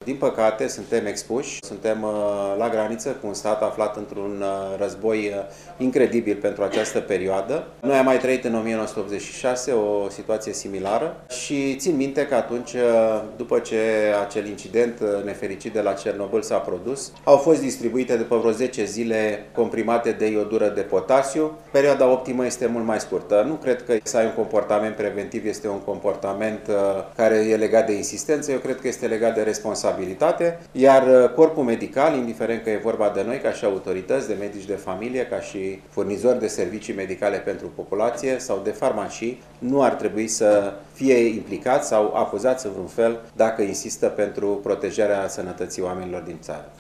Din păcate, suntem expuși, suntem la graniță cu un stat aflat într-un război incredibil pentru această perioadă. Noi am mai trăit în 1986 o situație similară și țin minte că atunci, după ce acel incident nefericit de la Cernobâl s-a produs, au fost distribuite după vreo 10 zile comprimate de iodură de potasiu. Perioada optimă este mult mai scurtă. Nu cred că să ai un comportament preventiv este un comportament care e legat de insistență, eu cred că este legat de responsabilitate, iar corpul medical, indiferent că e vorba de noi ca și autorități, de medici de familie, ca și furnizori de servicii medicale pentru populație sau de farmacii, nu ar trebui să fie implicați sau acuzați în vreun fel dacă insistă pentru protejarea sănătății oamenilor din țară.